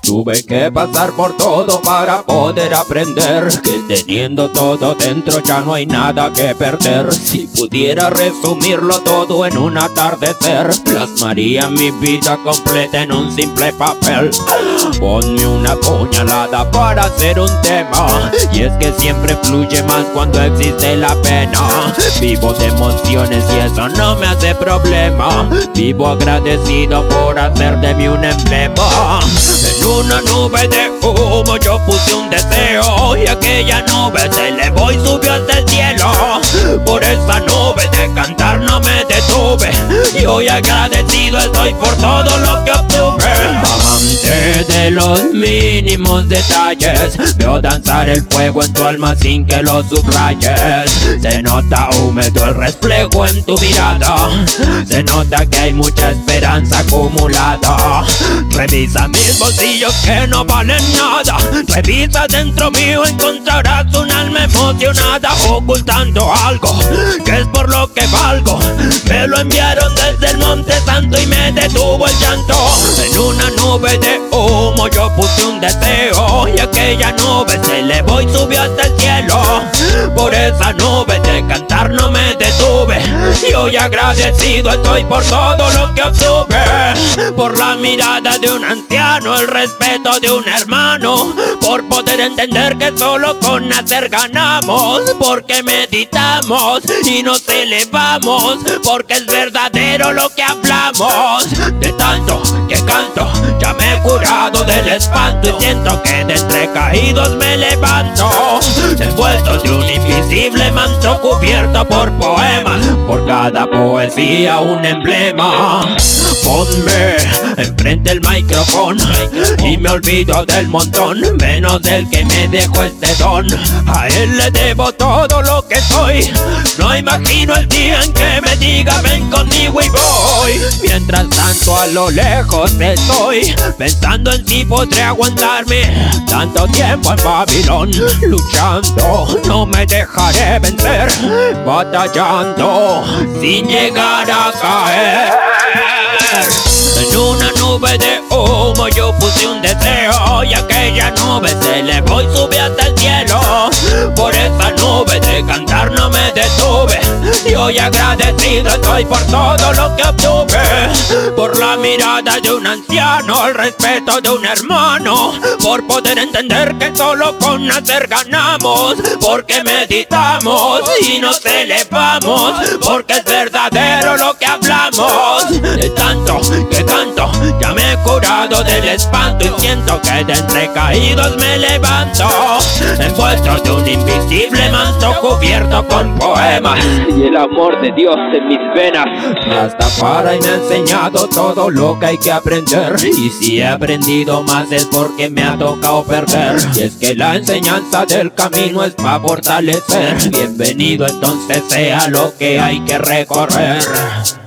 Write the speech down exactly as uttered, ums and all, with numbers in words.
Tuve que pasar por todo para poder aprender que teniendo todo dentro ya no hay nada que perder. Si pudiera resumirlo todo en un atardecer, plasmaría mi vida completa en un simple papel. Ponme una puñalada para hacer un tema, y es que siempre fluye más cuando existe la pena. Vivo de emociones y eso no me hace problema. Vivo agradecido por hacer de mí un emblema. En una nube de humo yo puse un deseo, y aquella nube se elevó y subió hasta el cielo. Por esa nube de cantar no me detuve, y hoy agradecido estoy por todo lo que obtuve. Amante de los mínimos detalles, veo danzar el fuego en tu alma sin que lo subrayes. Se nota húmedo el reflejo en tu mirada, se nota que hay mucha esperanza acumulada. Revisa mis bolsillos que no valen nada, revisa dentro mío, encontrarás un alma emocionada ocultando algo que es por lo que valgo. Me lo enviaron desde el Monte Santo y me detuvo el llanto. En una nube de humo yo puse un deseo, y aquella nube se elevó y subió hasta el cielo. Por esa nube de cantar no me detuve, y hoy agradecido estoy por todo lo que obtuve. Por la mirada de un anciano, el respeto de un hermano, por poder entender que solo con nacer ganamos, porque meditamos y nos elevamos, porque es verdadero lo que hablamos. De tanto que canto ya me he curado del espanto, y siento que de entre caídos me levanto, envuelto de un invisible manto cubierto por poemas, por cada poesía un emblema. Ponme enfrente el micrófono y me olvido del montón, menos del que me dejó este don. A él le debo todo lo que soy, no imagino el día en que me diga ven conmigo y voy. Mientras tanto a lo lejos estoy, pensando en si podré aguantarme tanto tiempo en Babilón. Luchando, no me dejaré vencer, batallando sin llegar a caer. En una nube de humo yo puse un deseo, y aquella nube se elevó y subió hasta el cielo. Por esa nube de cantar no me detuve, y hoy agradecido estoy por todo lo que obtuve. Por la mirada de un anciano, el respeto de un hermano, por poder entender que solo con nacer ganamos, porque meditamos y nos elevamos, porque es verdadero lo que hablamos. De tanto que canto ya me he curado del espanto, y siento que de entre caídos me levanto, envuelto de un invisible manto cubierto con poemas, y el amor de Dios en mis venas. Rastafari me ha enseñado todo lo que hay que aprender, y si he aprendido más es porque me ha tocado perder. Y es que la enseñanza del camino es para fortalecer. Bienvenido entonces sea lo que hay que recorrer.